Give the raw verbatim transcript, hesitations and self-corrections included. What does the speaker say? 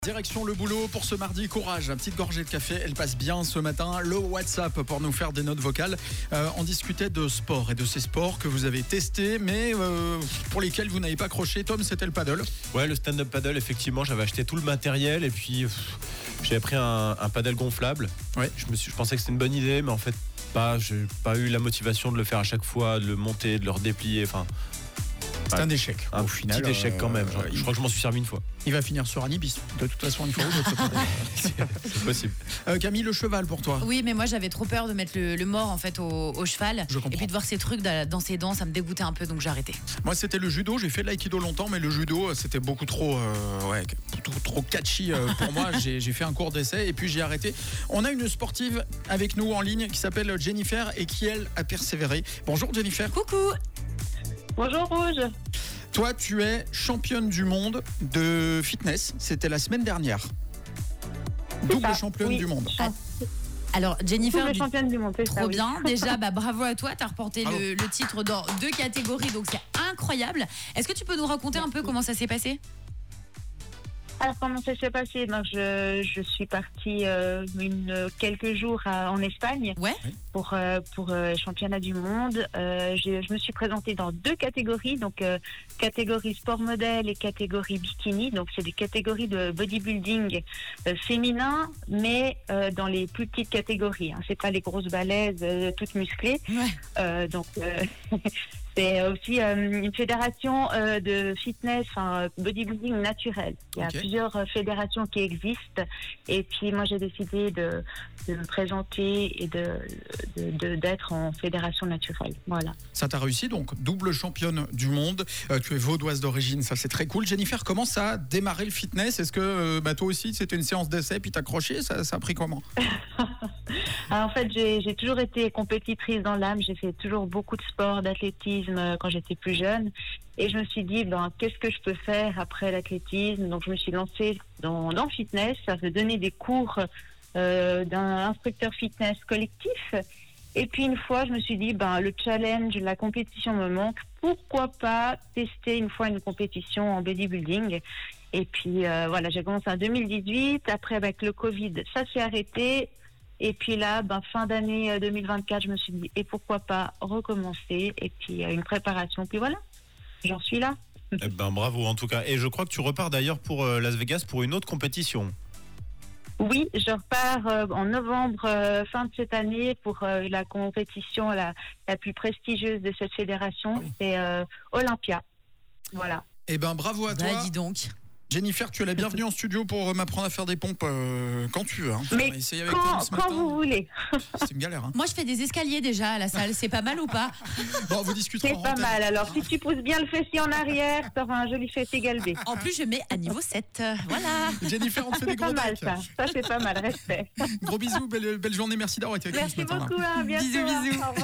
Direction le boulot pour ce mardi, courage, une petite gorgée de café, elle passe bien ce matin. Le WhatsApp pour nous faire des notes vocales. Euh, on discutait de sport et de ces sports que vous avez testés, mais euh, pour lesquels vous n'avez pas accroché. Tom, c'était le paddle. Ouais, le stand-up paddle, effectivement, j'avais acheté tout le matériel et puis pff, j'avais pris un, un paddle gonflable. Ouais. Je, me suis, je pensais que c'était une bonne idée, mais en fait, pas. J'ai pas eu la motivation de le faire à chaque fois, de le monter, de le redéplier. Enfin, c'est ouais, un échec. Un au petit final, échec quand même. euh, je il, crois que je m'en suis servi une fois. il va finir sur Anibis. De toute façon, il faut C'est possible. euh, Camille, le cheval pour toi. Oui, mais moi j'avais trop peur de mettre le, le mort en fait au, au cheval. Je comprends. Et puis de voir ces trucs dans ses dents, ça me dégoûtait un peu, donc j'ai arrêté. Moi, c'était le judo. J'ai fait de l'aïkido longtemps, mais le judo, c'était beaucoup trop, euh, ouais, trop, trop catchy euh, pour moi. J'ai, j'ai fait un cours d'essai et puis j'ai arrêté. On a une sportive avec nous en ligne qui s'appelle Jennifer et qui, elle, a persévéré. Bonjour Jennifer. Coucou. Bonjour Rouge. Toi, tu es championne du monde de fitness. C'était la semaine dernière. Double ça, championne oui. du monde. Ah, Alors Jennifer, double du- championne du monde, c'est ça, trop oui. bien. Déjà, bah, bravo à toi, t'as remporté Bravo. le, le titre dans deux catégories, donc c'est incroyable. Est-ce que tu peux nous raconter un peu comment ça s'est passé? Alors comment ça s'est passé? Donc, je, je suis partie euh, une, quelques jours à- en Espagne Ouais. pour euh, pour euh, championnat du monde. Euh, je, je me suis présentée dans deux catégories, donc euh, catégorie sport modèle et catégorie bikini. Donc c'est des catégories de bodybuilding euh, féminin, mais euh, dans les plus petites catégories. Hein. C'est pas les grosses balaises euh, toutes musclées. Ouais. Euh, donc euh, c'est aussi euh, une fédération euh, de fitness, enfin bodybuilding naturel. Il y a Ok. plusieurs euh, fédérations qui existent, et puis moi j'ai décidé de, de me présenter et de, de, de- d'être en fédération naturelle. Voilà. Ça t'a réussi, donc double championne du monde. Euh, tu es vaudoise d'origine, ça c'est très cool. Jennifer, comment ça a démarré le fitness? Est-ce que euh, bah, toi aussi c'était une séance d'essai puis t'as accroché? Ça, ça a pris comment? Alors, en fait, j'ai, j'ai toujours été compétitrice dans l'âme. J'ai fait toujours beaucoup de sport, d'athlétisme euh, quand j'étais plus jeune. Et je me suis dit, ben, qu'est-ce que je peux faire après l'athlétisme? Donc, je me suis lancée dans, dans le fitness. Ça veut donner des cours euh, d'un instructeur fitness collectif. Et puis, une fois, je me suis dit, ben, le challenge, la compétition me manque. Pourquoi pas tester une fois une compétition en bodybuilding? Et puis, euh, voilà, j'ai commencé en deux mille dix-huit. Après, avec le Covid, ça s'est arrêté. Et puis là, ben, fin d'année deux mille vingt-quatre, je me suis dit, et pourquoi pas recommencer? Et puis, euh, une préparation. Puis voilà, j'en suis là. Eh ben, bravo en tout cas. Et je crois que tu repars d'ailleurs pour euh, Las Vegas pour une autre compétition. Oui, je repars euh, en novembre, euh, fin de cette année, pour euh, la compétition la, la plus prestigieuse de cette fédération. Oui. C'est euh, Olympia. Voilà. Eh ben bravo à toi. Bah, dis donc. Jennifer, tu es la bienvenue en studio pour euh, m'apprendre à faire des pompes euh, quand tu veux. Hein. Mais On a essayé avec quand, Tom ce quand matin. vous voulez. C'est une galère. Hein. Moi je fais des escaliers déjà à la salle, c'est pas mal ou pas? Bon, vous discuterez C'est en pas antenne. mal. Alors, si tu pousses bien le fessier en arrière, t'auras un joli fessier galbé. En plus je mets à niveau sept. Voilà. Jennifer, on te fait des C'est gros pas mal, dacs. ça. Ça, c'est pas mal. Respect. Gros bisous, belle, belle journée, merci d'avoir été avec nous ce Merci matin. beaucoup. Hein, à bientôt. Bisous, bisous. Au revoir.